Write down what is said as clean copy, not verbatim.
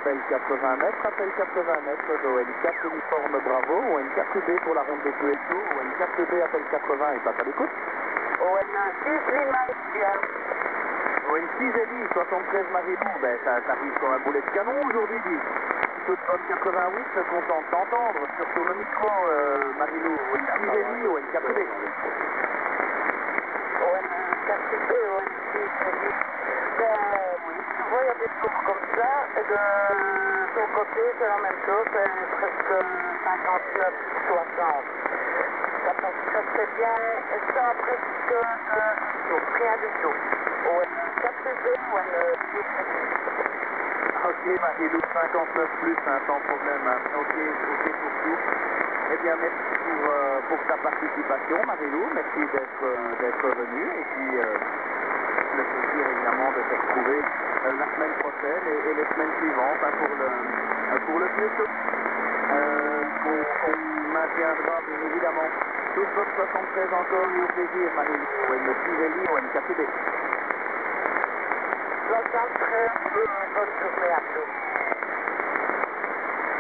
Appel 80 mètres, appel 80 mètres d'ON4 uniforme Bravo, ON4B pour la ronde des QSO, ON4B appel 80 et passe à l'écoute. ON6 Lima India. ON6 Eli, 73 Marilou, ben ça arrive comme un boulet de canon aujourd'hui, dit. Plutôt de bonne 88, content de t'entendre, sur le micro, Marilou, ON6 Eli, ON4B. ON4B, ON6 Eli. Ben oui, tu vois, il y a des tours comme ça, et de ton côté, c'est la même chose, c'est presque 59, 60. Ça passe très très bien, et sans presque rien du tout. ON4B, ON6 Ok, Marilou, 59 plus, hein, sans problème. Hein. Ok pour tout. Eh bien, merci pour ta participation, Marilou. Merci d'être venu. Et puis, le plaisir, évidemment, de te retrouver la semaine prochaine et les semaines suivantes hein, pour le QSO. On maintiendra, bien évidemment, toute votre 73 encore et au plaisir, Marilou. ON6 Eli, ON4B. 73, bonne journée à tous.